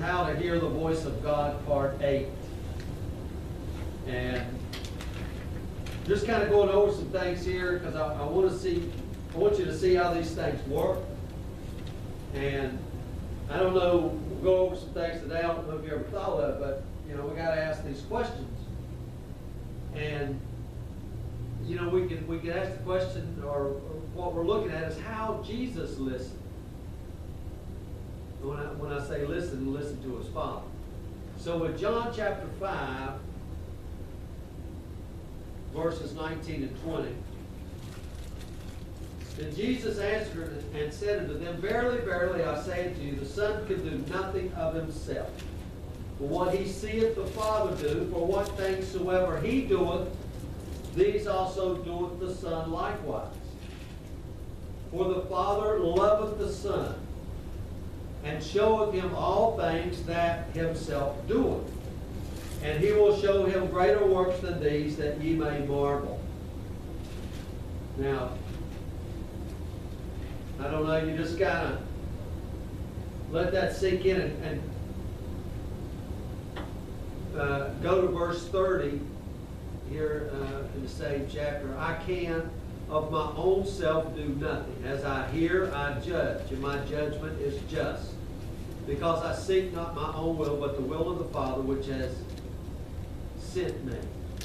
How to Hear the Voice of God, Part 8. And just kind of going over some things here because I want you to see how these things work. And I don't know, we'll go over some things today. I don't know if you ever thought of it, but we got to ask these questions. And we can ask the question, or what we're looking at is how Jesus listened. When I say listen to his Father. So with John chapter 5, verses 19 and 20. Then Jesus answered and said unto them, Verily, verily, I say unto you, the Son can do nothing of himself. But what he seeth the Father do, for what things soever he doeth, these also doeth the Son likewise. For the Father loveth the Son, and showeth him all things that himself doeth. And he will show him greater works than these, that ye may marvel. Now, I don't know, you just kind of let that sink in and go to verse 30 here in the same chapter. I can of my own self do nothing. As I hear, I judge, and my judgment is just. Because I seek not my own will, but the will of the Father which has sent me.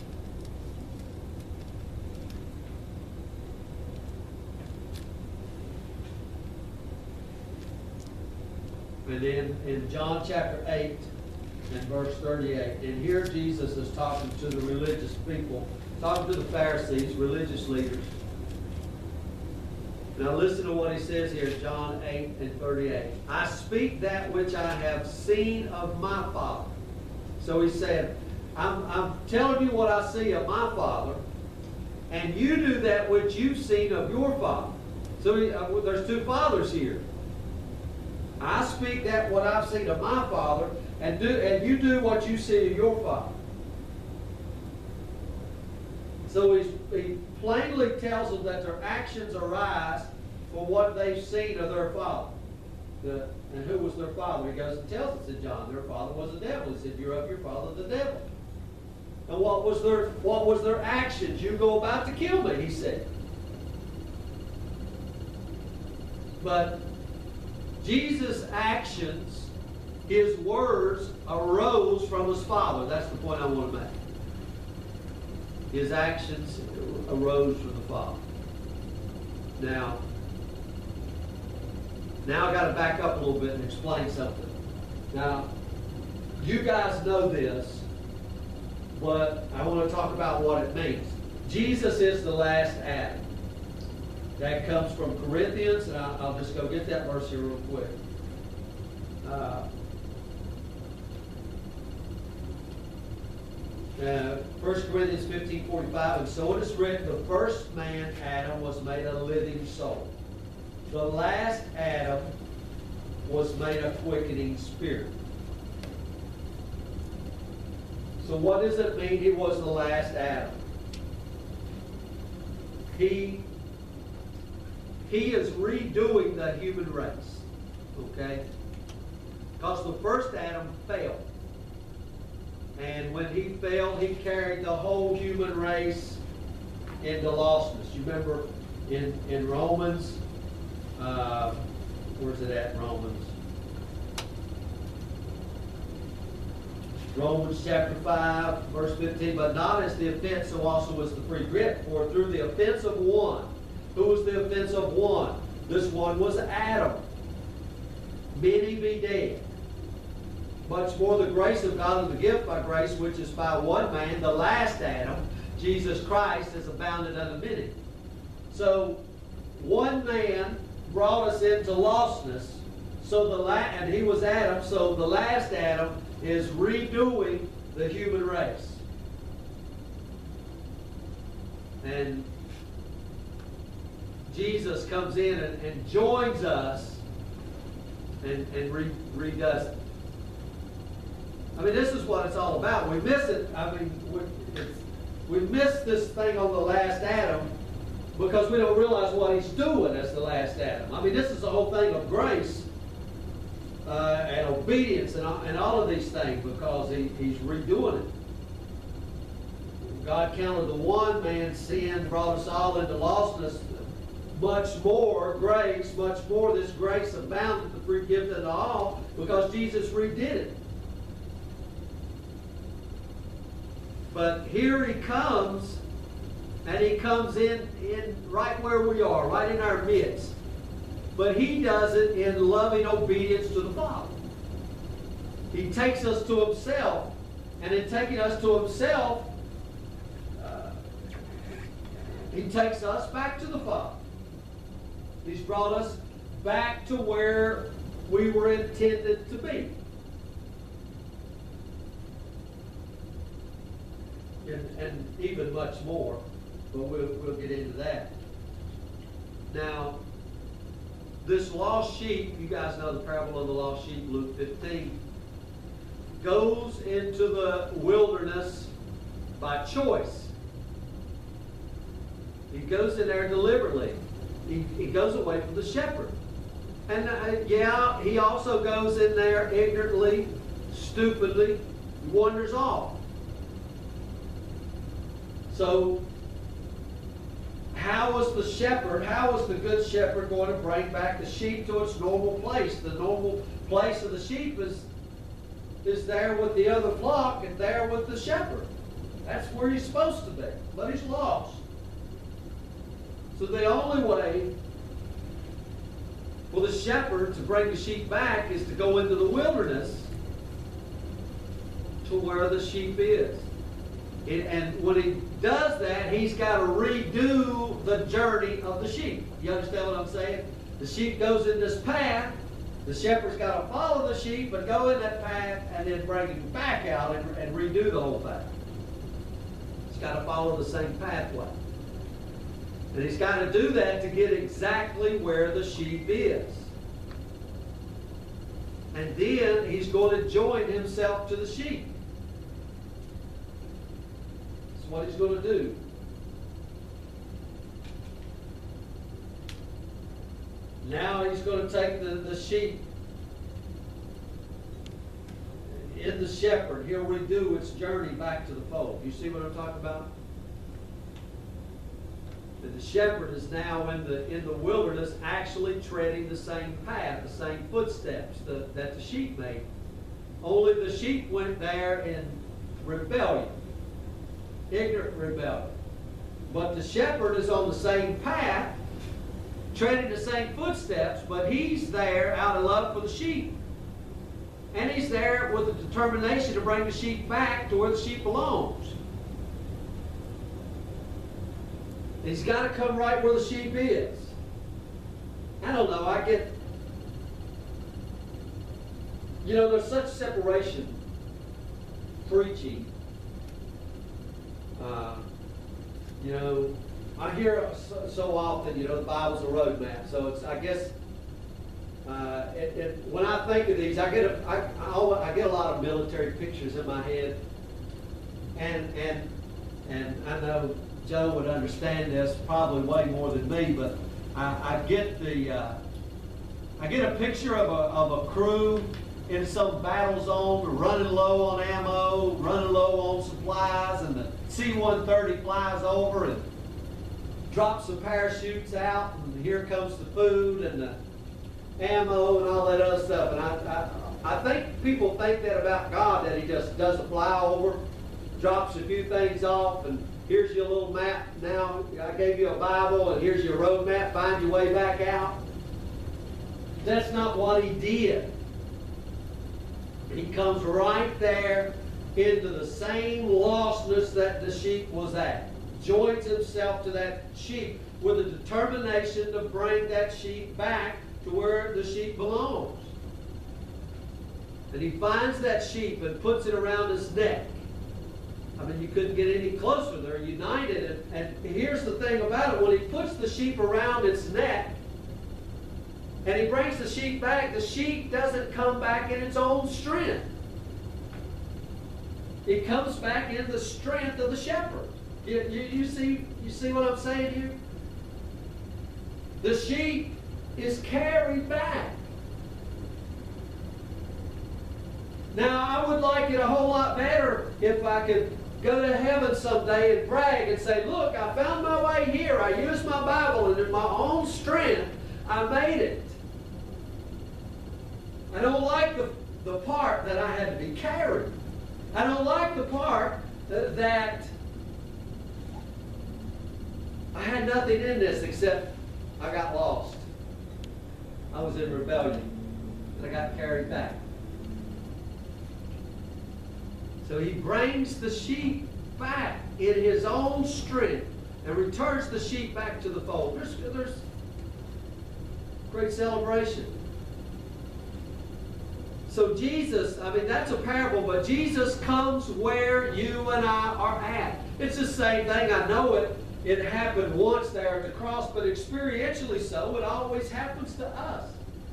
And then in John chapter 8 and verse 38, and here Jesus is talking to the religious people, talking to the Pharisees, religious leaders. Now listen to what he says here, John 8 and 38. I speak that which I have seen of my Father. So he said, I'm telling you what I see of my Father, and you do that which you've seen of your Father. So there's two fathers here. I speak that what I've seen of my Father, and you do what you see of your Father. So he plainly tells them that their actions arise for what they've seen of their father. And who was their father? He goes and tells us in John, their father was the devil. He said, you're of your father the devil. And what was their actions? You go about to kill me, he said. But Jesus' actions, his words, arose from his Father. That's the point I want to make. His actions arose from the Father. Now I got to back up a little bit and explain something. Now, you guys know this, but I want to talk about what it means. Jesus is the last Adam. That comes from Corinthians, and I'll just go get that verse here real quick. 1 Corinthians 15:45, and so it is written, the first man, Adam, was made a living soul. The last Adam was made a quickening spirit. So what does it mean he was the last Adam? He is redoing the human race. Okay? Because the first Adam failed. And when he fell, he carried the whole human race into lostness. You remember in Romans, where's it at in Romans? Romans chapter 5, verse 15, but not as the offense, so also was the free gift. For through the offense of one, who was the offense of one? This one was Adam. Many be dead. Much more the grace of God and the gift by grace, which is by one man, the last Adam, Jesus Christ, has abounded unto many. So one man brought us into lostness, and he was Adam, so the last Adam is redoing the human race. And Jesus comes in and joins us and redoes it. I mean, this is what it's all about. We miss it. I mean, we miss this thing on the last Adam because we don't realize what he's doing as the last Adam. I mean, this is the whole thing of grace. and obedience and all of these things, because he's redoing it. God counted the one man's sin, brought us all into lostness. Much more grace, much more this grace abounded, the free gift unto all, because Jesus redid it. But here he comes, and he comes in right where we are, right in our midst. But he does it in loving obedience to the Father. He takes us to himself, and in taking us to himself, he takes us back to the Father. He's brought us back to where we were intended to be. And even much more, but we'll get into that. Now, this lost sheep, you guys know the parable of the lost sheep, Luke 15, goes into the wilderness by choice. He goes in there deliberately. He goes away from the shepherd. And yeah, he also goes in there ignorantly, stupidly, wanders off. So, how was the shepherd, how was the good shepherd going to bring back the sheep to its normal place? The normal place of the sheep is there with the other flock and there with the shepherd. That's where he's supposed to be, but he's lost. So the only way for the shepherd to bring the sheep back is to go into the wilderness to where the sheep is. And when he does that, he's got to redo the journey of the sheep. You understand what I'm saying? The sheep goes in this path. The shepherd's got to follow the sheep and go in that path and then bring him back out and redo the whole thing. He's got to follow the same pathway. And he's got to do that to get exactly where the sheep is. And then he's going to join himself to the sheep. That's what he's going to do. Now he's going to take the sheep in the shepherd. He'll redo its journey back to the fold. You see what I'm talking about? That the shepherd is now in the wilderness actually treading the same path, the same footsteps that the sheep made. Only the sheep went there in rebellion, ignorant rebellion. But the shepherd is on the same path, treading the same footsteps, but he's there out of love for the sheep. And he's there with the determination to bring the sheep back to where the sheep belongs. He's got to come right where the sheep is. I don't know, I get... You know, there's such separation preaching. You know, I hear so often, you know, the Bible's a roadmap. So it's, I guess, when I think of these, I get a lot of military pictures in my head, and I know Joe would understand this probably way more than me, but I get a picture of a crew in some battle zone, running low on ammo, running low on supplies, and the C-130 flies over and drops the parachutes out, and here comes the food and the ammo and all that other stuff. And I think people think that about God, that he just does a flyover, drops a few things off, and here's your little map. Now I gave you a Bible, and here's your road map. Find your way back out. That's not what he did. He comes right there into the same lostness that the sheep was at. Joins himself to that sheep with a determination to bring that sheep back to where the sheep belongs. And he finds that sheep and puts it around his neck. I mean, you couldn't get any closer. They're united. And here's the thing about it. When he puts the sheep around its neck and he brings the sheep back, the sheep doesn't come back in its own strength. It comes back in the strength of the shepherd. You see what I'm saying here? The sheep is carried back. like it a whole lot better if I could go to heaven someday and brag and say, look, I found my way here. I used my Bible, and in my own strength, I made it. I don't like the part that I had to be carried. I don't like the part that I had nothing in this except I got lost. I was in rebellion, and I got carried back. So he brings the sheep back in his own strength and returns the sheep back to the fold. There's great celebration. So Jesus, I mean, that's a parable, but Jesus comes where you and I are at. It's the same thing. I know it. It happened once there at the cross, but experientially so, it always happens to us.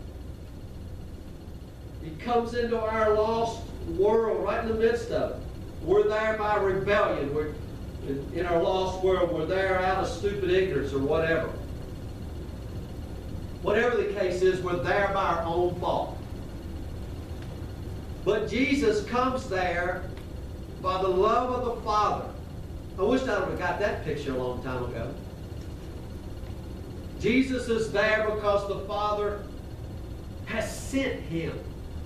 He comes into our lost world right in the midst of it. We're there by rebellion. We're in our lost world. We're there out of stupid ignorance or whatever. Whatever the case is, we're there by our own fault. But Jesus comes there by the love of the Father. I wish I would have got that picture a long time ago. Jesus is there because the Father has sent him.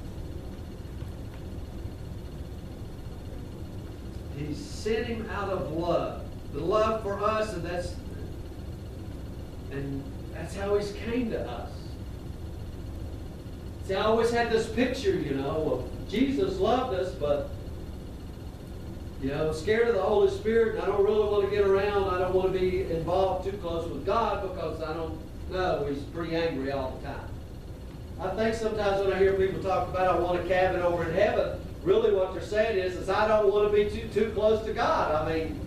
He sent him out of love. The love for us, and that's how he's came to us. See, I always had this picture, of Jesus loved us, but, I'm scared of the Holy Spirit, and I don't really want to get around. I don't want to be involved too close with God because I don't know. He's pretty angry all the time. I think sometimes when I hear people talk about I want a cabin over in heaven, really what they're saying is I don't want to be too close to God. I mean,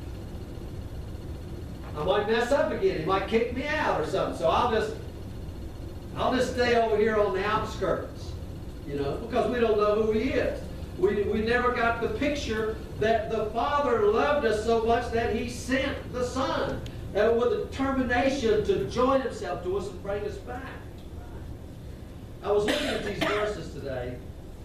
I might mess up again. He might kick me out or something. So I'll just stay over here on the outskirts, because we don't know who he is. We never got the picture that the Father loved us so much that he sent the Son with a determination to join himself to us and bring us back. I was looking at these verses today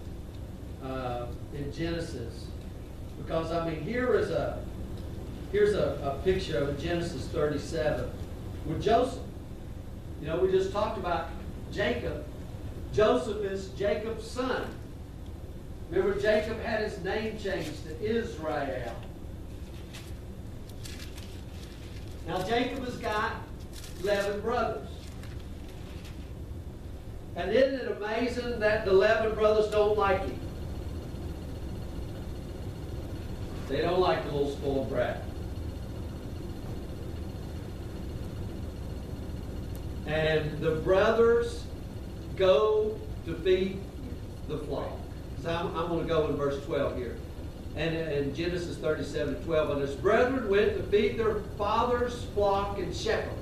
in Genesis because, here's a picture of Genesis 37 with Joseph. We just talked about Jacob. Joseph is Jacob's son. Remember, Jacob had his name changed to Israel. Now, Jacob has got 11 brothers. And isn't it amazing that the 11 brothers don't like him? They don't like the little spoiled brat. And the brothers go to feed the flock. So I'm going to go in verse 12 here. And in Genesis 37:12, and his brethren went to feed their father's flock in Shechem.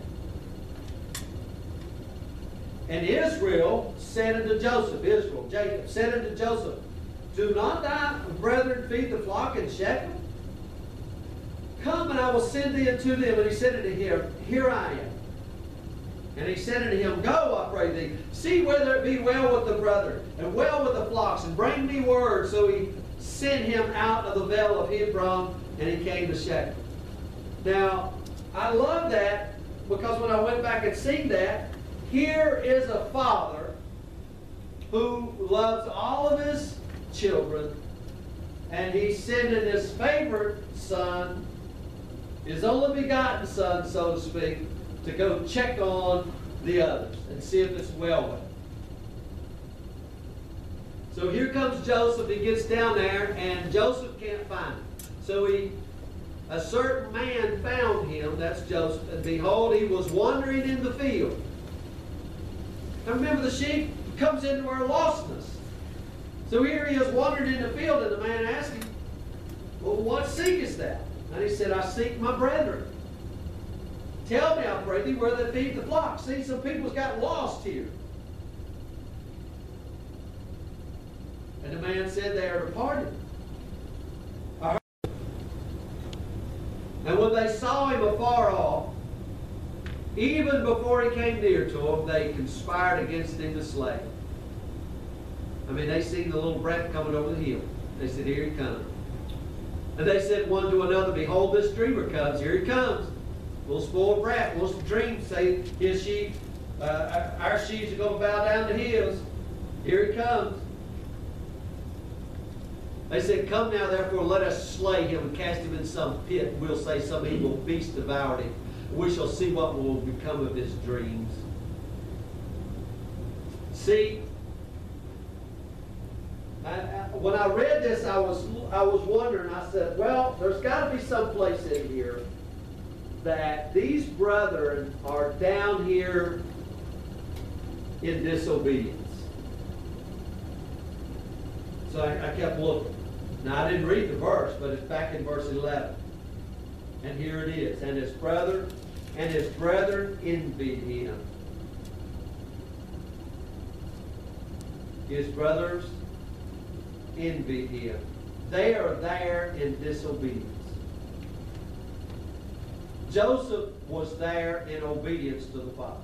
And Jacob said unto Joseph, do not thy brethren feed the flock in Shechem? Come, and I will send thee unto them. And he said unto him, Here I am. And he said unto him, Go, I pray thee, see whether it be well with the brethren, and well with the flocks, and bring me word. So he sent him out of the vale of Hebron, and he came to Shechem. Now, I love that, because when I went back and seen that, here is a father who loves all of his children, and he's sending his favorite son, his only begotten son, so to speak, to go check on the others and see if it's well with them. So here comes Joseph. He gets down there, and Joseph can't find him. So a certain man found him, that's Joseph, and behold, he was wandering in the field. Now remember, the sheep comes into our lostness. So here he is wandering in the field, and the man asked him, Well, what seekest thou? And he said, I seek my brethren. Tell me, I pray thee, where they feed the flock. See, some people's got lost here. And the man said, They are departed. And when they saw him afar off, even before he came near to them, they conspired against him to slay him. They seen the little brat coming over the hill. They said, here he comes. And they said one to another, behold, this dreamer comes. Here he comes. Little spoiled brat, wants to dream, say his sheep, our sheep are going to bow down to his. Here he comes. They said, come now, therefore, let us slay him and cast him in some pit. We'll say some evil beast devoured him. We shall see what will become of his dreams. See, when I read this, I was wondering. I said, well, there's got to be some place in here that these brethren are down here in disobedience. So I kept looking. Now, I didn't read the verse, but it's back in verse 11. And here it is. And his brethren envied him. His brothers envied him. They are there in disobedience. Joseph was there in obedience to the Father.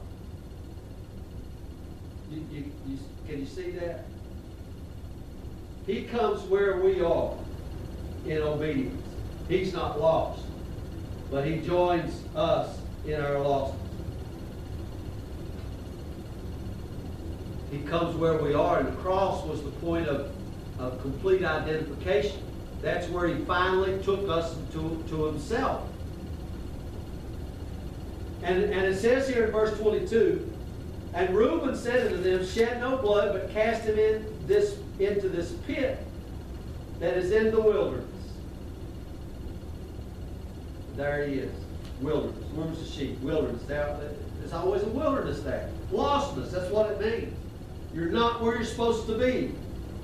Can you see that? He comes where we are in obedience. He's not lost, but he joins us in our lostness. He comes where we are, and the cross was the point of complete identification. That's where he finally took us to himself. And it says here in verse 22, and Reuben said unto them, shed no blood, but cast him into this pit that is in the wilderness. There he is. Wilderness. Where's the sheep? Wilderness. There's always a wilderness there. Lostness. That's what it means. You're not where you're supposed to be.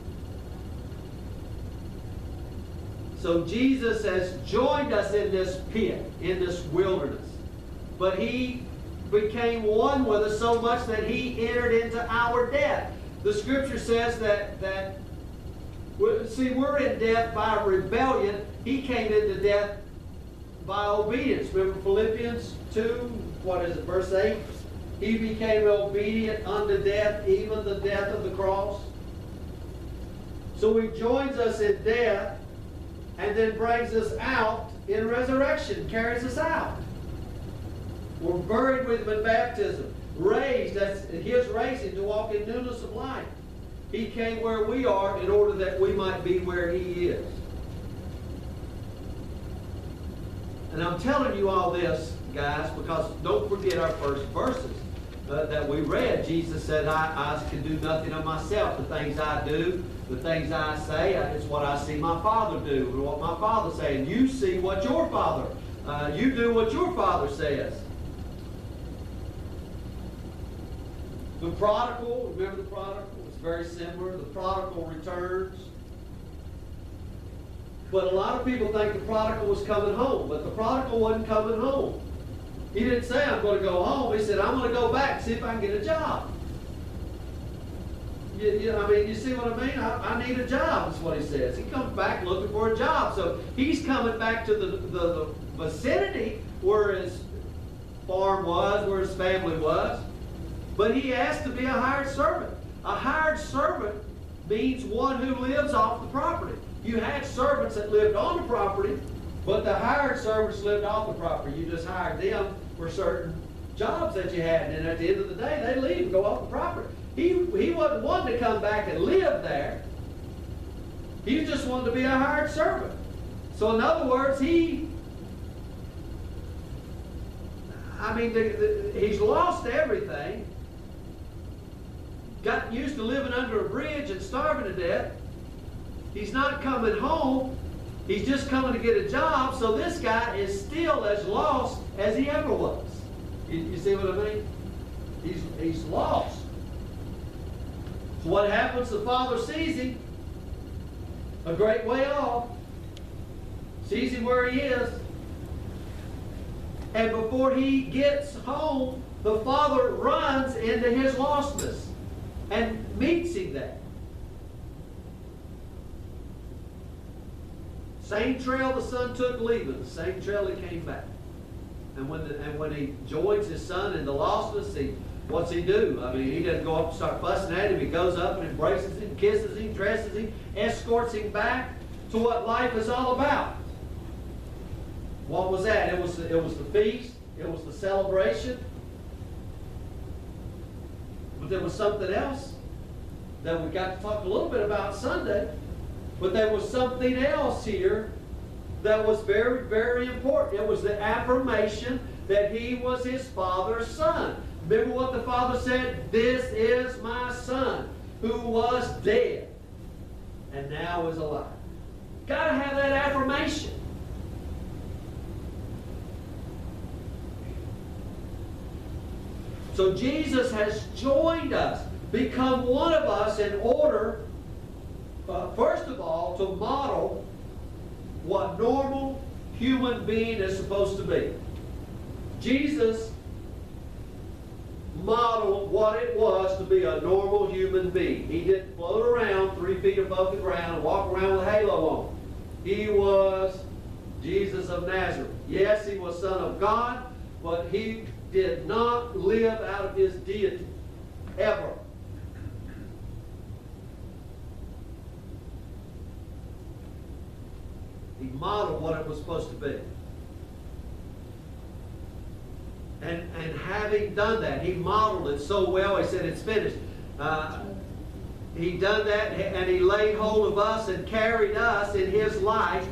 So Jesus has joined us in this pit, in this wilderness. But he became one with us so much that he entered into our death. The scripture says that we're in death by rebellion. He came into death by obedience. Remember Philippians 2, verse 8? He became obedient unto death, even the death of the cross. So he joins us in death and then brings us out in resurrection, carries us out. We're buried with him in baptism. Raised, that's his raising, to walk in newness of life. He came where we are in order that we might be where he is. And I'm telling you all this, guys, because don't forget our first verses that we read. Jesus said, I can do nothing of myself. The things I do, the things I say, it's what I see my Father do, and what my Father says. And you see what your Father, you do what your Father says. The prodigal, remember the prodigal? It's very similar. The prodigal returns. But a lot of people think the prodigal was coming home, but the prodigal wasn't coming home. He didn't say, I'm going to go home. He said, I'm going to go back and see if I can get a job. You see what I mean? I need a job, is what he says. He comes back looking for a job. So he's coming back to the vicinity where his farm was, where his family was. But he asked to be a hired servant. A hired servant means one who lives off the property. You had servants that lived on the property, but the hired servants lived off the property. You just hired them for certain jobs that you had. And at the end of the day, they leave and go off the property. He wasn't one to come back and live there. He just wanted to be a hired servant. So in other words, he's lost everything. Got used to living under a bridge and starving to death. He's not coming home. He's just coming to get a job. So this guy is still as lost as he ever was. You see what I mean? He's lost. So what happens? The Father sees him a great way off. Sees him where he is. And before he gets home, the Father runs into his lostness and meets him there. Same trail the son took leaving, the same trail he came back. And when he joins his son in the lostness, what's he do? I mean, he doesn't go up and start fussing at him. He goes up and embraces him, kisses him, dresses him, escorts him back, to what life is all about. What was that? It was the feast. It was the celebration. But there was something else that we got to talk a little bit about Sunday. But there was something else here that was very, very important. It was the affirmation that he was his Father's Son. Remember what the Father said? This is my Son, who was dead and now is alive. Got to have that affirmation. So Jesus has joined us, become one of us in order, first of all, to model what normal human being is supposed to be. Jesus modeled what it was to be a normal human being. He didn't float around 3 feet above the ground and walk around with a halo on. He was Jesus of Nazareth. Yes, he was Son of God, but he did not live out of his deity, ever. He modeled what it was supposed to be. And having done that, he modeled it so well, he said, it's finished. He done that, and he laid hold of us and carried us in his life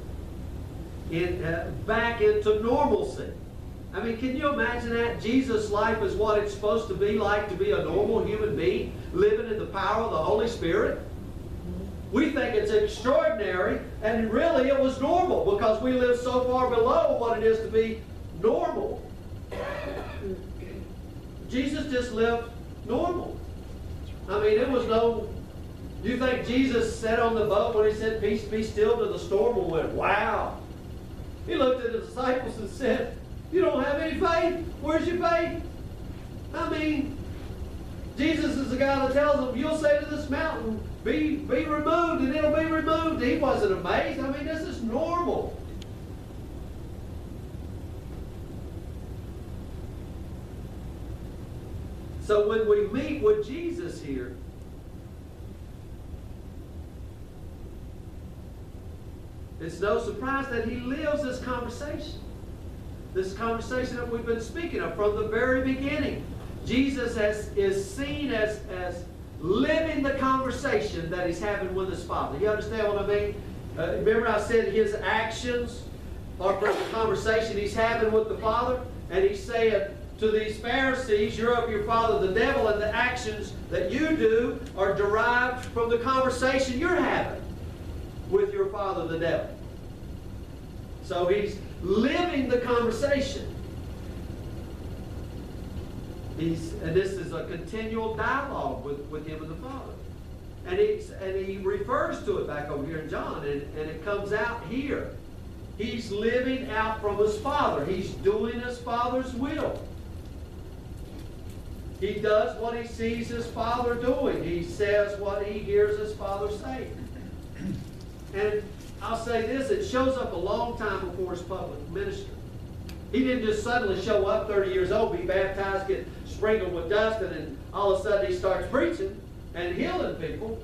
back into normalcy. I mean, can you imagine that? Jesus' life is what it's supposed to be like to be a normal human being, living in the power of the Holy Spirit. We think it's extraordinary, and really it was normal because we live so far below what it is to be normal. Jesus just lived normal. I mean, it was no... You think Jesus sat on the boat when he said, "Peace, be still," to the storm and went, "Wow." He looked at the disciples and said, "You don't have any faith? Where's your faith?" I mean, Jesus is the guy that tells them, "You'll say to this mountain, be removed, and it'll be removed." He wasn't amazed. I mean, this is normal. So when we meet with Jesus here, it's no surprise that he lives this conversation. This conversation that we've been speaking of from the very beginning. Jesus is seen as living the conversation that he's having with his Father. You understand what I mean? Remember I said his actions are from the conversation he's having with the Father? And he's saying to these Pharisees, "You're of your father the devil, and the actions that you do are derived from the conversation you're having with your father the devil." So he's living the conversation. And this is a continual dialogue with him and the Father. And he refers to it back over here in John, and it comes out here. He's living out from his Father. He's doing his Father's will. He does what he sees his Father doing. He says what he hears his Father say. And I'll say this, it shows up a long time before his public ministry. He didn't just suddenly show up 30 years old, be baptized, get sprinkled with dust, and then all of a sudden he starts preaching and healing people.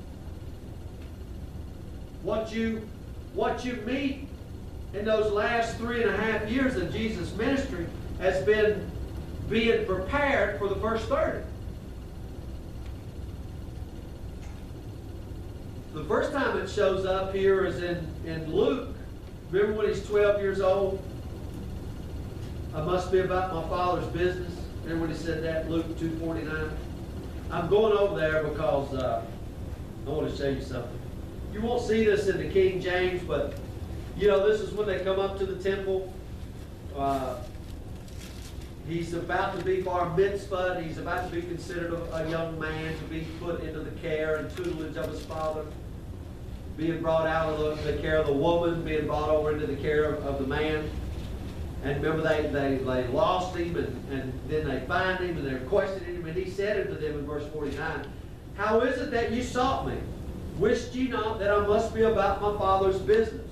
What you meet in those last 3.5 years of Jesus' ministry has been being prepared for the first 30. The first time it shows up here is in Luke. Remember when he's 12 years old? "I must be about my Father's business." Remember when he said that, Luke 2:49? I'm going over there because I want to show you something. You won't see this in the King James, but you know, this is when they come up to the temple. He's about to be bar mitzvah. He's about to be considered a young man, to be put into the care and tutelage of his father. Being brought out of the care of the woman, being brought over into the care of the man. And remember, they lost him, and then they find him, and they're questioning him. And he said unto them in verse 49, "How is it that you sought me? Wished ye not that I must be about my Father's business?"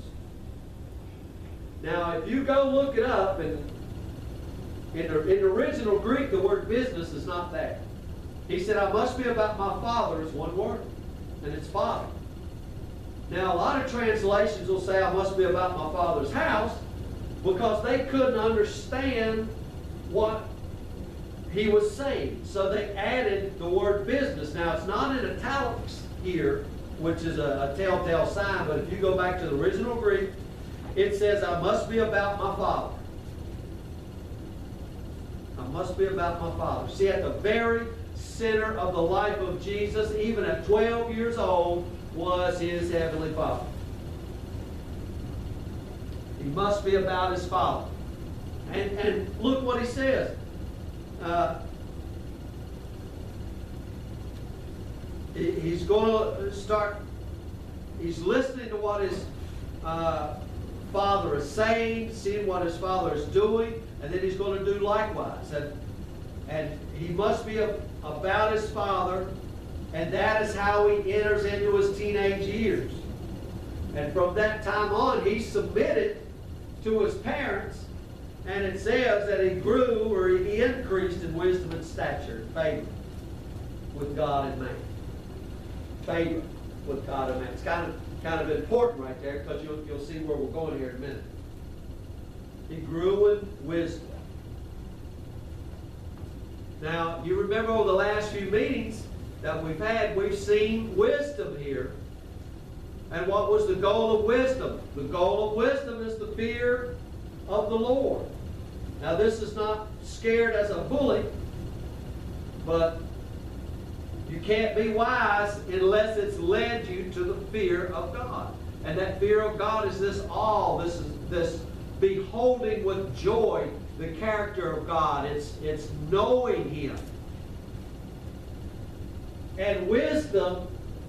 Now, if you go look it up, and in the original Greek, the word business is not there. He said, "I must be about my Father's," one word, and it's Father. Now, a lot of translations will say, I must be about my Father's house, because they couldn't understand what he was saying. So they added the word business. Now, it's not in italics here, which is a telltale sign, but if you go back to the original Greek, it says, I must be about my Father. I must be about my Father. See, at the very center of the life of Jesus, even at 12 years old, was his Heavenly Father. He must be about his Father. And look what he says. He's going to start, he's listening to what his Father is saying, seeing what his Father is doing, and then he's going to do likewise. And he must be about his Father, and that is how he enters into his teenage years. And from that time on, he submitted to his parents, and it says that he grew, or he increased in wisdom and stature and favor with God and man. Favor with God and man. It's kind of important right there, because you'll see where we're going here in a minute. He grew in wisdom. Now, you remember over the last few meetings that we've had, we've seen wisdom here. And what was the goal of wisdom? The goal of wisdom is the fear of the Lord. Now, this is not scared as a bully, but you can't be wise unless it's led you to the fear of God. And that fear of God is this awe, this beholding with joy the character of God. It's knowing Him. And wisdom,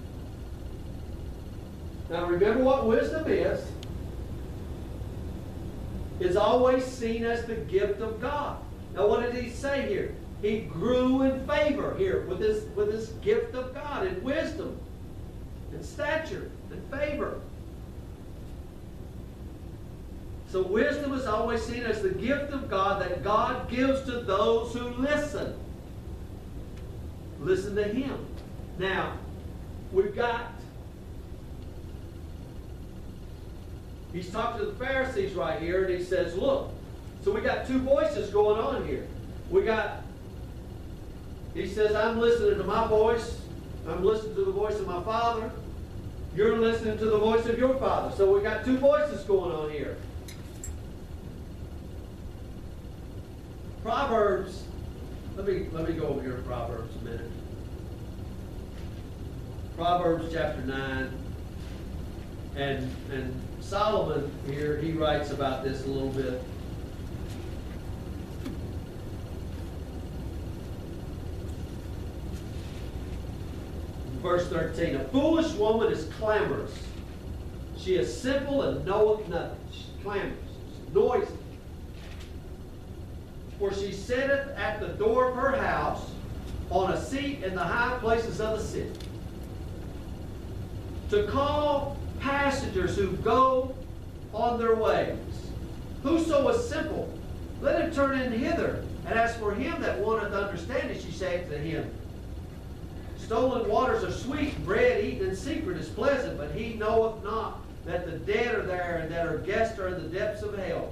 now remember what wisdom is. It's always seen as the gift of God. Now what did he say here? He grew in favor here with this gift of God, in wisdom, in stature, in favor. So wisdom is always seen as the gift of God that God gives to those who listen. Listen to Him. Now, we've got, he's talking to the Pharisees right here, and he says, look, so we got two voices going on here. He says, I'm listening to my voice. I'm listening to the voice of my Father. You're listening to the voice of your Father. So we got two voices going on here. Proverbs, let me go over here to Proverbs a minute. Proverbs chapter 9. And Solomon here, he writes about this a little bit. Verse 13, a foolish woman is clamorous. She is simple and knoweth nothing. She's clamorous, she's noisy. For she sitteth at the door of her house on a seat in the high places of the city, to call passengers who go on their ways. Whoso is simple, let him turn in hither. And as for him that wanteth understanding, she saith to him, stolen waters are sweet, bread eaten in secret is pleasant, but he knoweth not that the dead are there, and that her guests are in the depths of hell.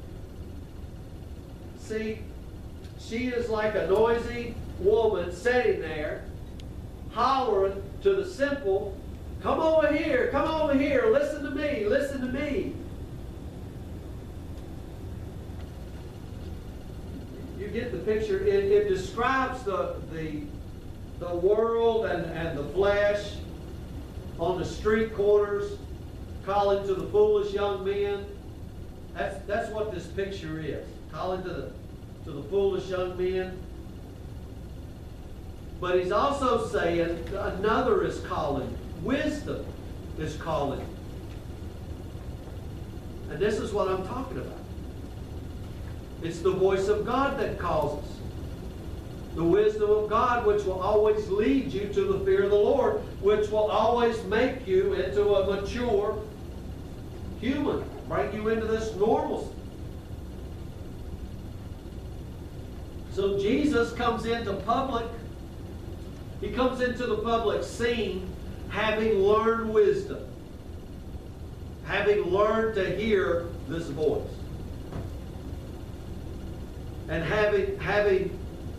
See, she is like a noisy woman sitting there, hollering to the simple, come over here, listen to me, listen to me. You get the picture. It describes the world and the flesh on the street corners, calling to the foolish young men. That's what this picture is. Calling to the foolish young men. But he's also saying another is calling. Wisdom is calling. And this is what I'm talking about. It's the voice of God that calls us. The wisdom of God, which will always lead you to the fear of the Lord, which will always make you into a mature human, bring you into this normalcy. So Jesus comes into public, He comes into the public scene having learned wisdom. having learned to hear this voice, and having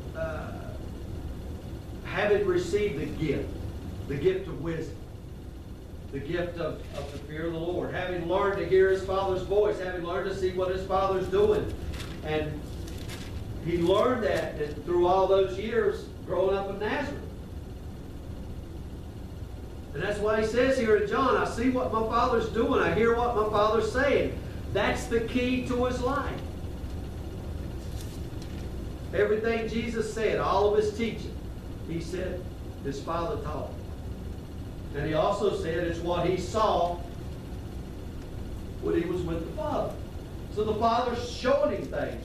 received the gift of wisdom, the gift of the fear of the Lord, having learned to hear his Father's voice, having learned to see what his Father's doing. And he learned that through all those years growing up in Nazareth. And that's why he says here in John, I see what my Father's doing, I hear what my Father's saying. That's the key to his life. Everything Jesus said, all of his teaching, he said his Father taught him. And he also said it's what he saw when he was with the Father. So the Father's showing him things.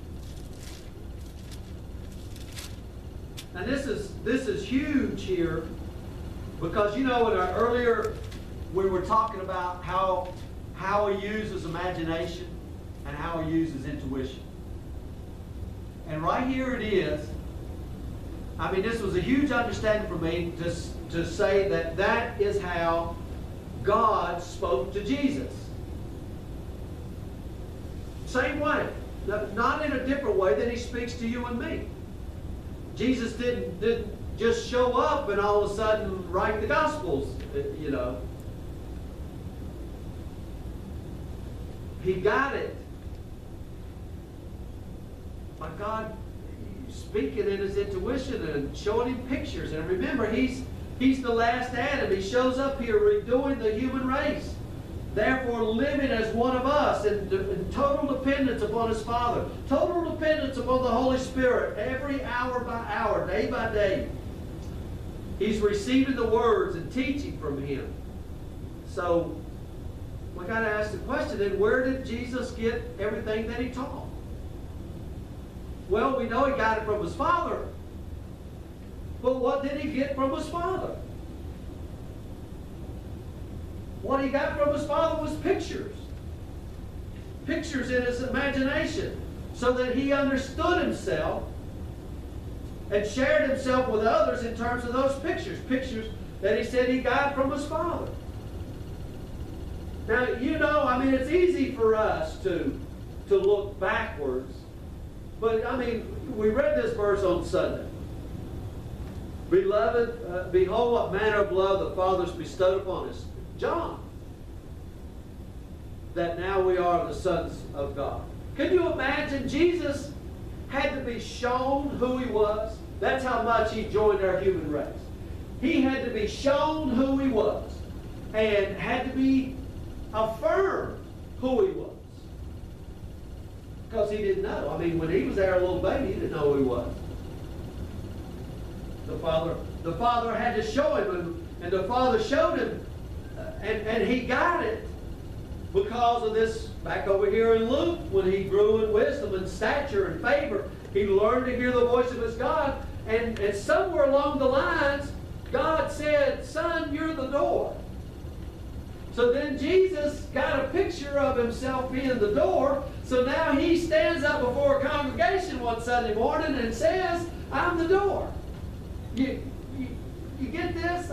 And this is huge here, because in our earlier we were talking about how he uses imagination and how he uses intuition. And right here it is. I mean, this was a huge understanding for me to say that is how God spoke to Jesus. Same way. Not in a different way than he speaks to you and me. Jesus didn't just show up and all of a sudden write the Gospels, He got it by God speaking in his intuition and showing him pictures. And remember, he's the last Adam. He shows up here redoing the human race. Therefore, living as one of us in total dependence upon his Father. Total dependence upon the Holy Spirit every hour by hour, day by day. He's receiving the words and teaching from him. So, we got to ask the question, then where did Jesus get everything that he taught? Well, we know he got it from his Father. But what did he get from his Father? What he got from his Father was pictures. Pictures in his imagination, so that he understood himself and shared himself with others in terms of those pictures. Pictures that he said he got from his Father. Now, it's easy for us to look backwards. But, we read this verse on Sunday. Beloved, behold what manner of love the Father's bestowed upon us. John. That now we are the sons of God. Can you imagine? Jesus had to be shown who he was. That's how much he joined our human race. He had to be shown who he was. And had to be affirmed who he was. Because he didn't know. When he was there a little baby, he didn't know who he was. The Father had to show him, and the Father showed him, and he got it because of this. Back over here in Luke, when he grew in wisdom and stature and favor, he learned to hear the voice of his God, and somewhere along the lines, God said, "Son, you're the door." So then Jesus got a picture of himself being the door. So now he stands up before a congregation one Sunday morning and says, "I'm the door." You get this?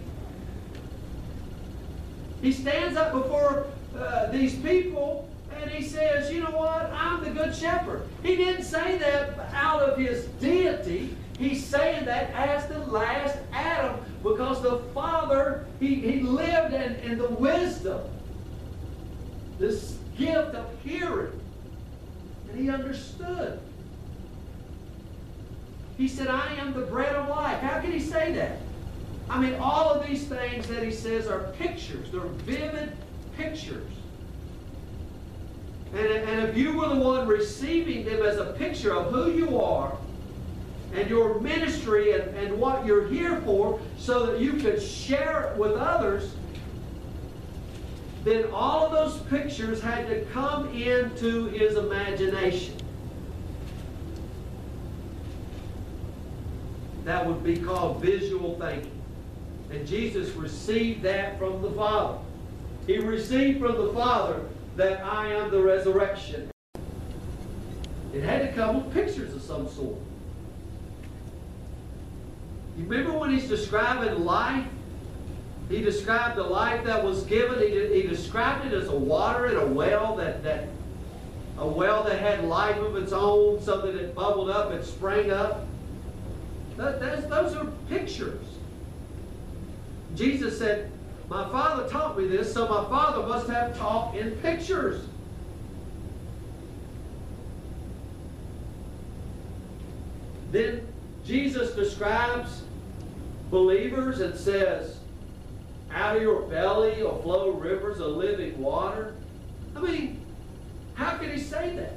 He stands up before these people and he says, "You know what? I'm the good shepherd." He didn't say that out of his deity. He's saying that as the last Adam, because the Father, he lived in the wisdom, this gift of hearing, and he understood. He said, "I am the bread of life." How can he say that? All of these things that he says are pictures. They're vivid pictures. And if you were the one receiving them as a picture of who you are, and your ministry and what you're here for, so that you could share it with others, then all of those pictures had to come into his imagination. That would be called visual thinking. And Jesus received that from the Father. He received from the Father that I am the resurrection. It had to come with pictures of some sort. You remember when he's describing life? He described the life that was given. He described wanted is a water in a well a well that had life of its own, so that it bubbled up and sprang up. Those are pictures. Jesus said, my Father taught me this, so my Father must have taught in pictures. Then Jesus describes believers and says, out of your belly will flow rivers of living water. I mean, how can he say that?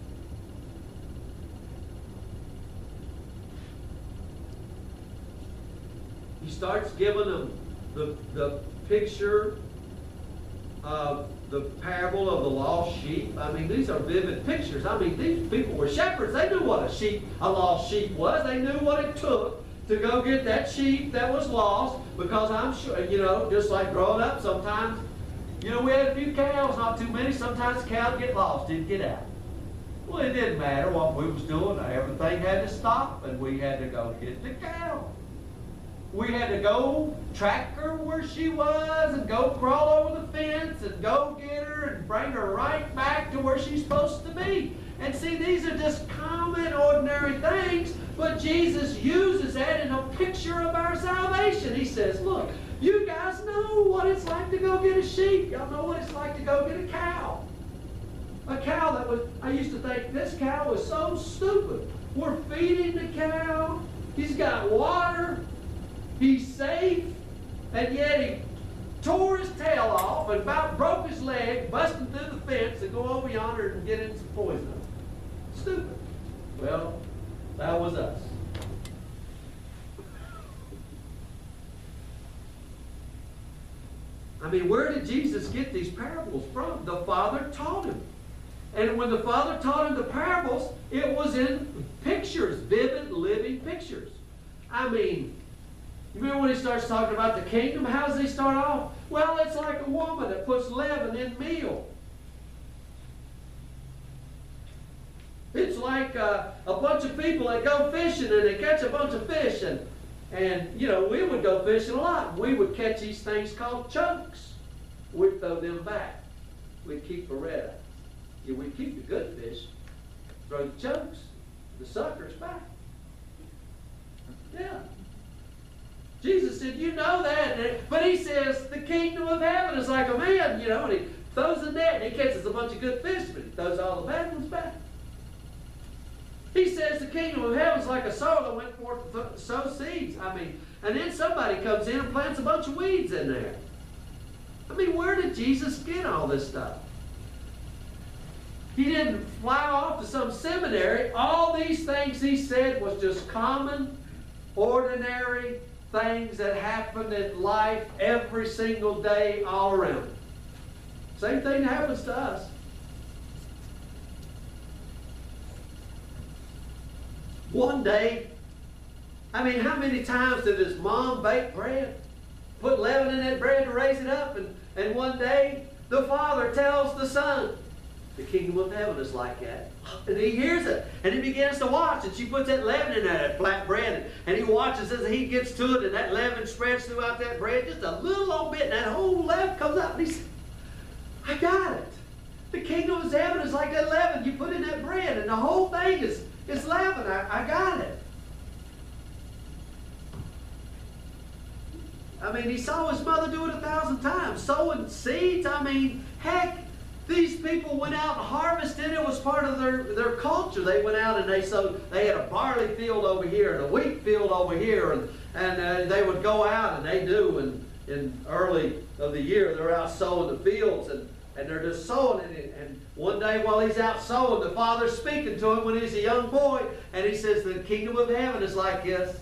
He starts giving them the picture of the parable of the lost sheep. I mean, these are vivid pictures. I mean, these people were shepherds. They knew what a lost sheep was. They knew what it took to go get that sheep that was lost, because I'm sure, just like growing up, sometimes, we had a few cows, not too many. Sometimes the cows get lost, didn't get out. Well, it didn't matter what we was doing. Everything had to stop, and we had to go get the cow. We had to go track her where she was and go crawl over the fence and go get her and bring her right back to where she's supposed to be. And see, these are just common, ordinary things, but Jesus uses that in a picture of our salvation. He says, look, you guys know what it's like to go get a sheep. Y'all know what it's like to go get a cow. A cow that was, I used to think, this cow was so stupid. We're feeding the cow. He's got water. He's safe. And yet he tore his tail off and about broke his leg, busting through the fence and go over yonder and get in some poison. Stupid. Well, that was us. I mean, where did Jesus get these parables from? The Father taught him. And when the Father taught him the parables, it was in pictures, vivid, living pictures. I mean, you remember when he starts talking about the kingdom? How does he start off? Well, it's like a woman that puts leaven in meal. It's like a bunch of people that go fishing and they catch a bunch of fish. And we would go fishing a lot. We would catch these things called chunks. We'd throw them back. We'd keep the red eyes. We'd keep the good fish, throw the chunks, the suckers back. Yeah. Jesus said, you know that. But he says, the kingdom of heaven is like a man, and he throws a net and he catches a bunch of good fish, but he throws all the bad ones back. He says the kingdom of heaven is like a sower that went forth to sow seeds. I mean, and then somebody comes in and plants a bunch of weeds in there. I mean, where did Jesus get all this stuff? He didn't fly off to some seminary. All these things he said was just common, ordinary things that happen in life every single day all around. Same thing happens to us. One day, I mean, how many times did his mom bake bread? Put leaven in that bread to raise it up, and one day the Father tells the Son, the kingdom of heaven is like that. And he hears it, and he begins to watch, and she puts that leaven in that flat bread, and he watches as he gets to it, and that leaven spreads throughout that bread just a little old bit, and that whole leaven comes out, and he says, I got it. The kingdom of heaven is like that leaven you put in that bread, and the whole thing is leaven. I got it. I mean, he saw his mother do it 1,000 times. Sowing seeds, I mean, heck, these people went out and harvested. It was part of their culture. They went out and they sowed. They had a barley field over here and a wheat field over here. And they would go out, and they do. In early of the year, they're out sowing the fields. And they're just sowing it. And one day while he's out sowing, the Father's speaking to him when he's a young boy. And he says, the kingdom of heaven is like this.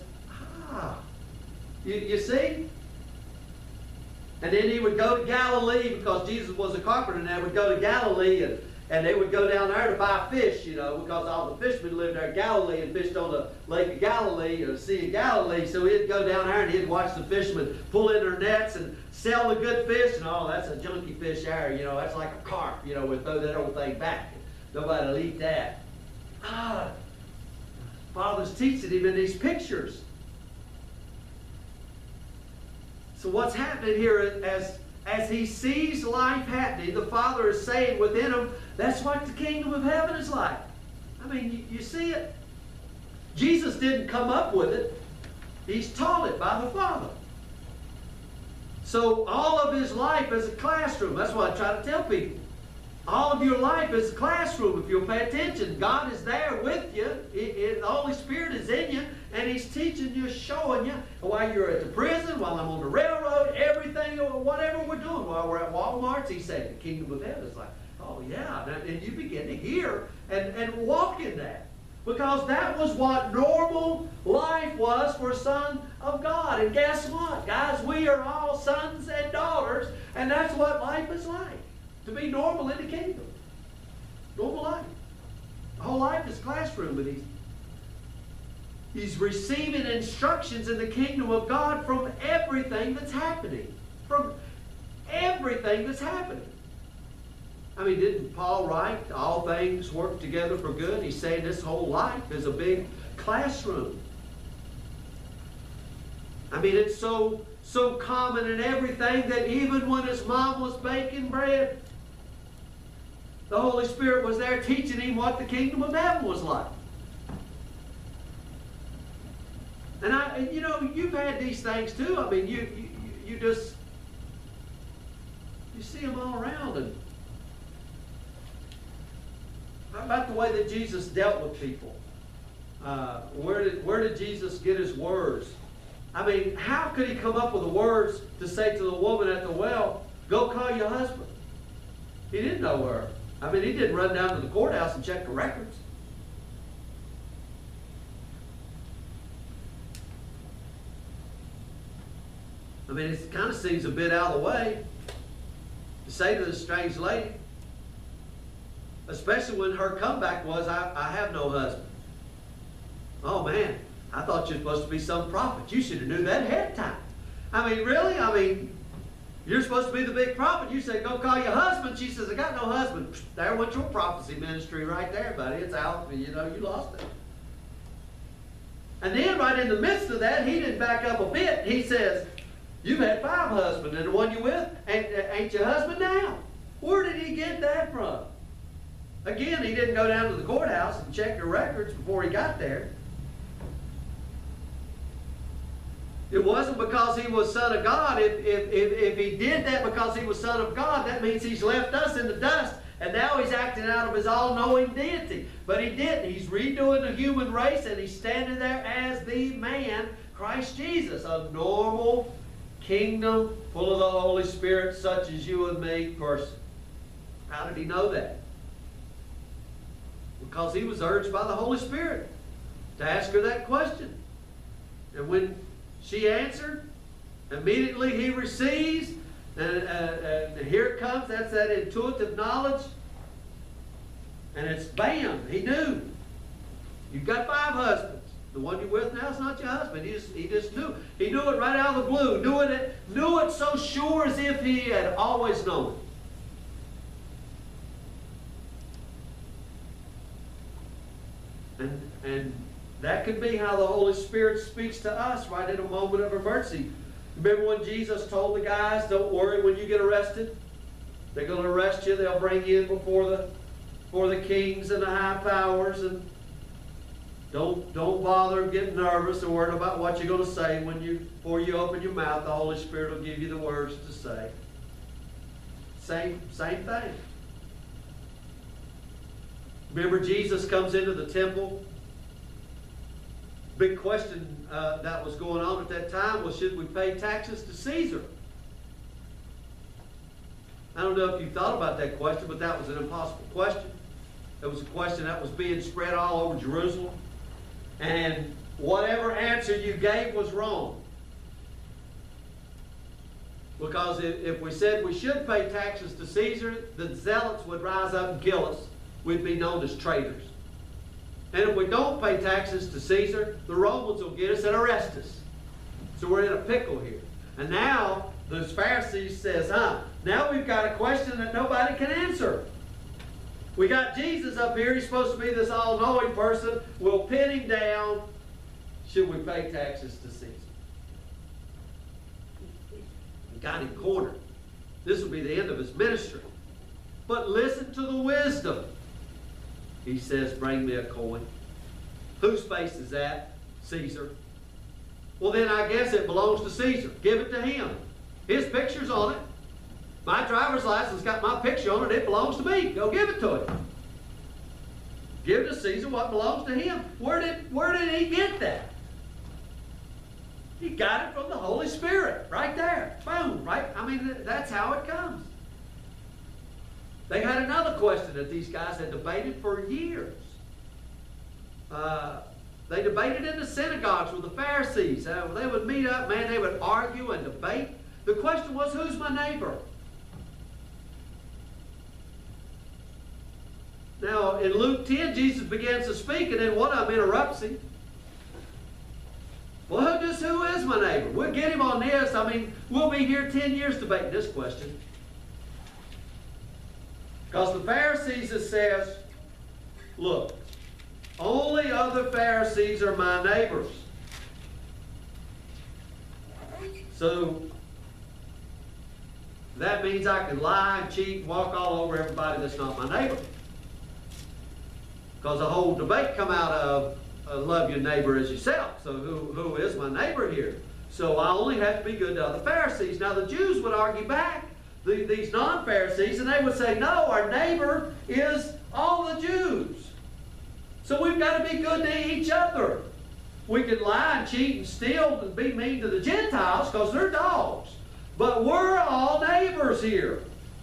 You see? And then he would go to Galilee, because Jesus was a carpenter, and they would go to Galilee, and they would go down there to buy fish, because all the fishermen lived there in Galilee and fished on the Lake of Galilee or the Sea of Galilee. So he'd go down there and he'd watch the fishermen pull in their nets and sell the good fish. And that's a junky fish there, that's like a carp, we'd throw that old thing back. Nobody will eat that. Father's teaching him in these pictures. So what's happening here as he sees life happening, the Father is saying within him, that's what the kingdom of heaven is like. I mean, you see it? Jesus didn't come up with it. He's taught it by the Father. So all of his life is a classroom. That's what I try to tell people. All of your life is a classroom if you'll pay attention. God is there with you. The Holy Spirit is in you, and He's teaching you, showing you, while you're at the prison, while I'm on the railroad, everything, whatever we're doing, while we're at Walmart. He's saying the kingdom of heaven is like, oh yeah. And you begin to hear and walk in that. Because that was what normal life was for a son of God. And guess what, guys? We are all sons and daughters, and that's what life is like. To be normal in the kingdom. Normal life. The whole life is classroom, but he's receiving instructions in the kingdom of God from everything that's happening. From everything that's happening. I mean, didn't Paul write, all things work together for good? He's saying this whole life is a big classroom. I mean, it's so common in everything that even when his mom was baking bread, the Holy Spirit was there teaching him what the kingdom of heaven was like. And you know, you've had these things too. I mean, you just, you see them all around. And how about the way that Jesus dealt with people? Where did Jesus get his words? I mean, how could he come up with the words to say to the woman at the well, go call your husband? He didn't know her. I mean, he didn't run down to the courthouse and check the records. I mean, it kind of seems a bit out of the way to say to this strange lady, especially when her comeback was, I have no husband. Oh man, I thought you were supposed to be some prophet. You should have knew that ahead of time. I mean, really? I mean, you're supposed to be the big prophet. You said, go call your husband. She says, I got no husband. There went your prophecy ministry right there, buddy. It's out. You know, you lost it. And then right in the midst of that, he didn't back up a bit. He says, you've had 5 husbands, and the one you're with ain't your husband now. Where did he get that from? Again, he didn't go down to the courthouse and check your records before he got there. It wasn't because he was Son of God. If he did that because he was Son of God, that means he's left us in the dust. And now he's acting out of his all-knowing deity. But he didn't. He's redoing the human race, and he's standing there as the man, Christ Jesus, a normal kingdom full of the Holy Spirit, such as you and me person. How did he know that? Because he was urged by the Holy Spirit to ask her that question. And when she answered, immediately he receives, and here it comes. That's that intuitive knowledge. And it's bam, he knew. You've got 5 husbands. The one you're with now is not your husband. He just knew. He knew it right out of the blue. Knew it so sure as if he had always known it. And that could be how the Holy Spirit speaks to us right in a moment of emergency. Remember when Jesus told the guys, don't worry when you get arrested. They're going to arrest you. They'll bring you in before the kings and the high powers. And don't bother getting nervous or worried about what you're going to say. Before you open your mouth, the Holy Spirit will give you the words to say. Same thing. Remember Jesus comes into the temple. Big question that was going on at that time was, should we pay taxes to Caesar? I don't know if you thought about that question, but that was an impossible question. It was a question that was being spread all over Jerusalem. And whatever answer you gave was wrong. Because if we said we should pay taxes to Caesar, the zealots would rise up and kill us. We'd be known as traitors. And if we don't pay taxes to Caesar, the Romans will get us and arrest us. So we're in a pickle here. And now the Pharisees says, now we've got a question that nobody can answer. We got Jesus up here. He's supposed to be this all-knowing person. We'll pin him down. Should we pay taxes to Caesar? We got him cornered. This will be the end of his ministry. But listen to the wisdom. He says, bring me a coin. Whose face is that? Caesar. Well, then I guess it belongs to Caesar. Give it to him. His picture's on it. My driver's license got my picture on it. It belongs to me. Go give it to him. Give to Caesar what belongs to him. Where did he get that? He got it from the Holy Spirit. Right there. Boom. Right? I mean, that's how it comes. They had another question that these guys had debated for years. They debated in the synagogues with the Pharisees. They would meet up, man, they would argue and debate. The question was, who's my neighbor? Now, in Luke 10, Jesus begins to speak, and then one of them interrupts him. Well, who is my neighbor? We'll get him on this. I mean, we'll be here 10 years debating this question. Because the Pharisees, it says, look, only other Pharisees are my neighbors. So, that means I can lie and cheat and walk all over everybody that's not my neighbor. Because the whole debate come out of love your neighbor as yourself. So who is my neighbor here? So I only have to be good to other Pharisees. Now the Jews would argue back, these non-Pharisees, and they would say, no, our neighbor is all the Jews. So we've got to be good to each other. We can lie and cheat and steal and be mean to the Gentiles because they're dogs. But we're all neighbors here.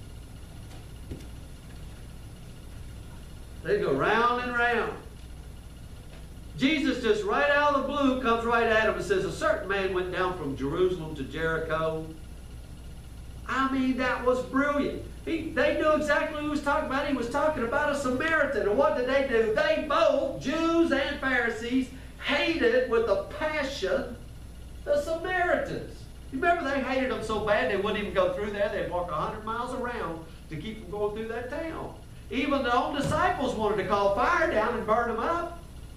They go round and round. Jesus just right out of the blue comes right at him and says, a certain man went down from Jerusalem to Jericho. I mean, that was brilliant. They knew exactly what he was talking about. He was talking about a Samaritan. And what did they do? They both, Jews and Pharisees, hated with a passion the Samaritans. You remember they hated them so bad they wouldn't even go through there. They'd walk 100 miles around to keep from going through that town. Even the own disciples wanted to call fire down and burn them up.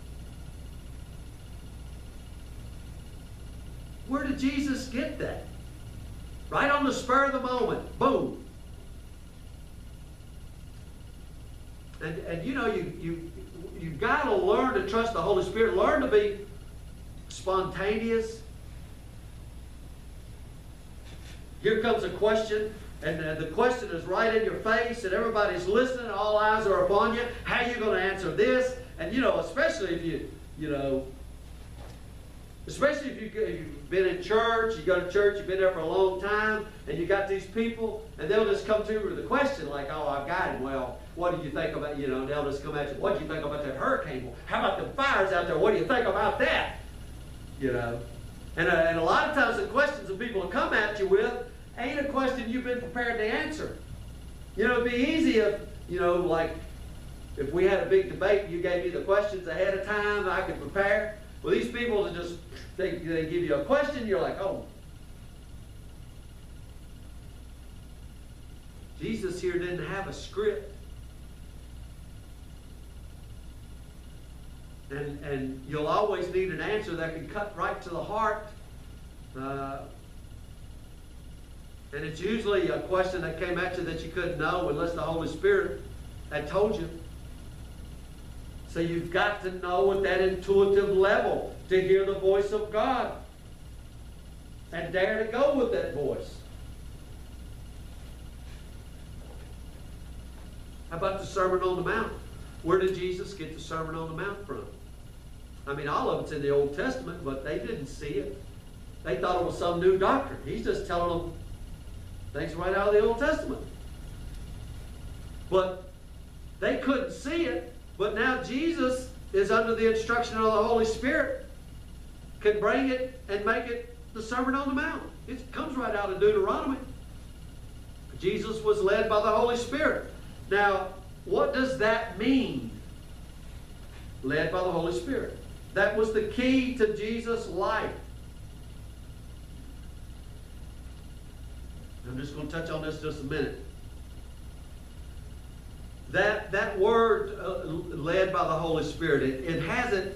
Where did Jesus get that? Right on the spur of the moment. Boom. And you know, you've got to learn to trust the Holy Spirit. Learn to be spontaneous. Here comes a question, and the question is right in your face, and everybody's listening, all eyes are upon you. How are you going to answer this? And you know, especially if especially if you've been in church, you go to church, you've been there for a long time, and you got these people, and they'll just come to you with a question like, oh, I've got him. Well, what do you think about, and they'll just come at you, what do you think about that hurricane? Well, how about the fires out there? What do you think about that? And a lot of times the questions that people will come at you with ain't a question you've been prepared to answer. It'd be easy if, like if we had a big debate and you gave me the questions ahead of time, I could prepare. Well, these people they give you a question, you're like, oh. Jesus here didn't have a script. And you'll always need an answer that can cut right to the heart. And it's usually a question that came at you that you couldn't know unless the Holy Spirit had told you. So you've got to know at that intuitive level to hear the voice of God. And dare to go with that voice. How about the Sermon on the Mount? Where did Jesus get the Sermon on the Mount from? I mean, all of it's in the Old Testament, but they didn't see it. They thought it was some new doctrine. He's just telling them things right out of the Old Testament. But they couldn't see it. But now Jesus is under the instruction of the Holy Spirit, can bring it and make it the Sermon on the Mount. It comes right out of Deuteronomy. Jesus was led by the Holy Spirit. Now, what does that mean? Led by the Holy Spirit. That was the key to Jesus' life. I'm just going to touch on this just a minute. That word, led by the Holy Spirit, it has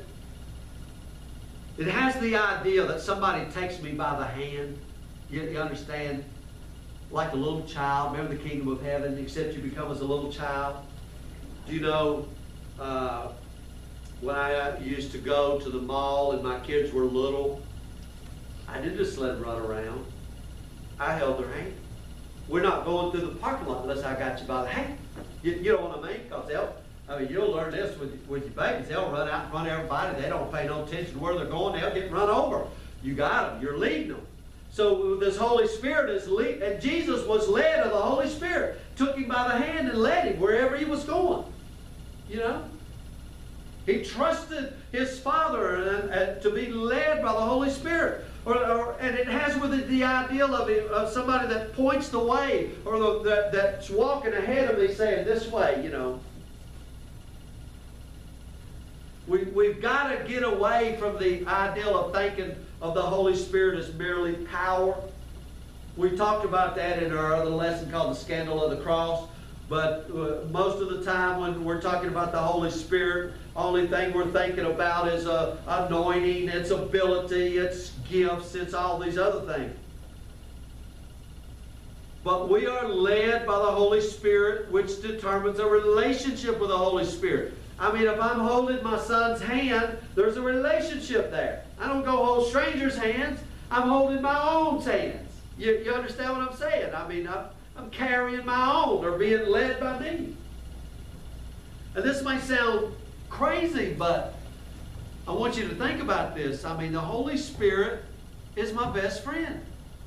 the idea that somebody takes me by the hand. You understand? like a little child. Remember the kingdom of heaven, except you become as a little child. Do you know, when I used to go to the mall and my kids were little, I didn't just let them run around. I held their hand. We're not going through the parking lot unless I got you by the hand. You know what I mean? Because you'll learn this with your babies. They'll run out in front of everybody. They don't pay no attention to where they're going. They'll get run over. You got them. You're leading them. So this Holy Spirit is lead, and Jesus was led of the Holy Spirit. Took him by the hand and led him wherever he was going. You know? He trusted his Father and to be led by the Holy Spirit. And it has with it the ideal of somebody that points the way, or that's walking ahead of me saying, this way, you know. We've got to get away from the ideal of thinking of the Holy Spirit as merely power. We talked about that in our other lesson called The Scandal of the Cross. But most of the time when we're talking about the Holy Spirit, only thing we're thinking about is anointing, its ability, its gifts, it's all these other things. But we are led by the Holy Spirit, which determines a relationship with the Holy Spirit. I mean, if I'm holding my son's hand, there's a relationship there. I don't go hold strangers' hands. I'm holding my own hands. You understand what I'm saying? I mean, I'm carrying my own. They're being led by me. And this may sound crazy, but I want you to think about this. I mean, the Holy Spirit is my best friend.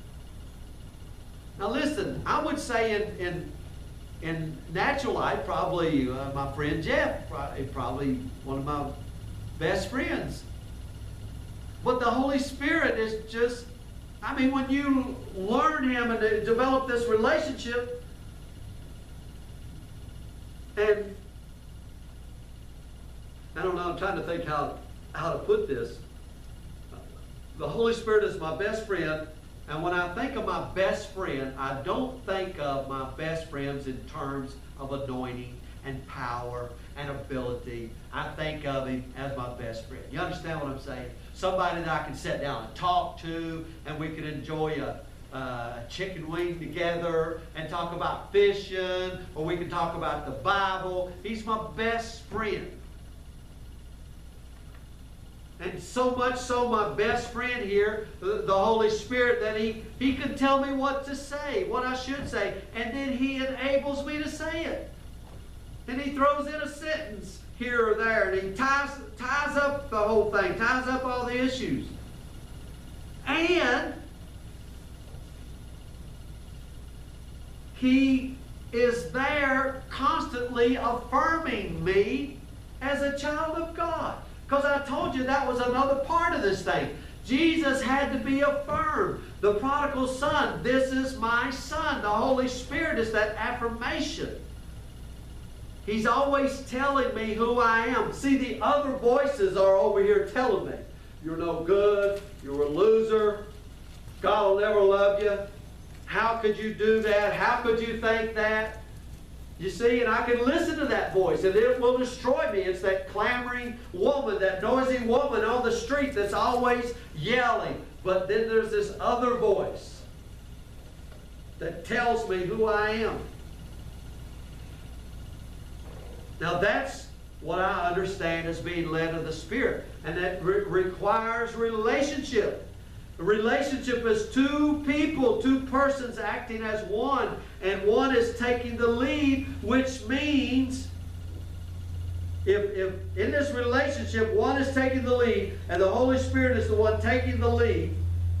Now listen, I would say in natural life, probably my friend Jeff, probably one of my best friends. But the Holy Spirit is just, I mean, when you learn him and develop this relationship, and I don't know, I'm trying to think how to put this. The Holy Spirit is my best friend, and when I think of my best friend, I don't think of my best friends in terms of anointing and power and ability. I think of him as my best friend. You understand what I'm saying? Somebody that I can sit down and talk to, and we can enjoy a chicken wing together and talk about fishing, or we can talk about the Bible. He's my best friend. And so much so, my best friend here, the Holy Spirit, that he can tell me what to say, what I should say, and then he enables me to say it. And he throws in a sentence here or there, and he ties up the whole thing, ties up all the issues. And he is there constantly affirming me as a child of God. Because I told you that was another part of this thing. Jesus had to be affirmed. The prodigal son, this is my son. The Holy Spirit is that affirmation. He's always telling me who I am. See, the other voices are over here telling me, you're no good, you're a loser, God will never love you. How could you do that? How could you think that? You see, and I can listen to that voice, and it will destroy me. It's that clamoring woman, that noisy woman on the street that's always yelling. But then there's this other voice that tells me who I am. Now that's what I understand as being led of the Spirit. And that requires relationship. A relationship is two people, two persons acting as one. And one is taking the lead, which means if in this relationship one is taking the lead and the Holy Spirit is the one taking the lead,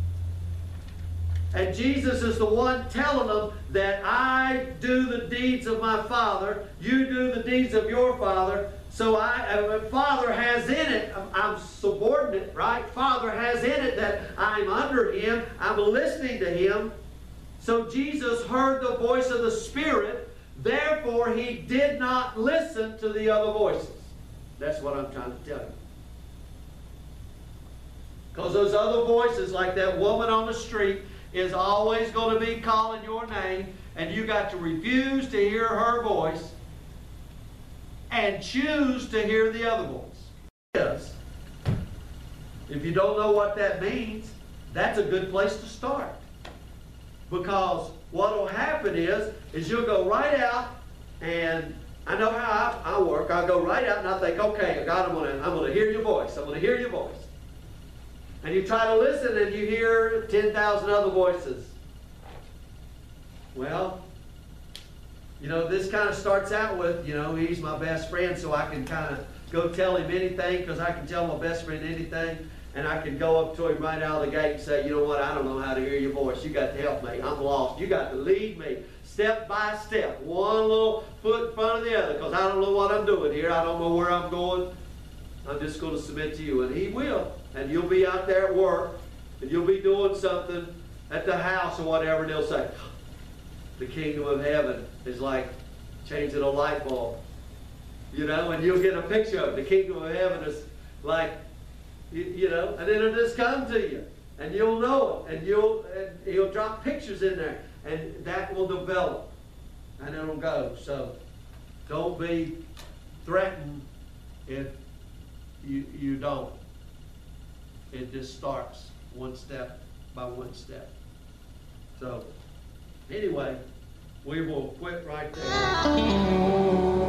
and Jesus is the one telling them that I do the deeds of my Father, you do the deeds of your Father. So Father has in it, I'm subordinate, right? Father has in it that I'm under him, I'm listening to him. So Jesus heard the voice of the Spirit, therefore he did not listen to the other voices. That's what I'm trying to tell you. Because those other voices, like that woman on the street, is always going to be calling your name, and you got to refuse to hear her voice and choose to hear the other voice. Yes. If you don't know what that means, that's a good place to start. Because what will happen is you'll go right out, and I know how I work. I go right out and I think, okay, God, I'm gonna hear your voice. I'm gonna hear your voice. And you try to listen and you hear 10,000 other voices. Well, this kind of starts out with, he's my best friend, so I can kind of go tell him anything, because I can tell my best friend anything. And I can go up to him right out of the gate and say, you know what, I don't know how to hear your voice. You got to help me. I'm lost. You got to lead me step by step, one little foot in front of the other, because I don't know what I'm doing here. I don't know where I'm going. I'm just going to submit to you. And he will. And you'll be out there at work, and you'll be doing something at the house or whatever, and they'll say, the kingdom of heaven is like changing a light bulb. And you'll get a picture of it. The kingdom of heaven is like, and then it'll just come to you, and you'll know it, and he'll drop pictures in there, and that will develop, and it'll go. So don't be threatened if you don't. It just starts one step by one step. So anyway, we will quit right there.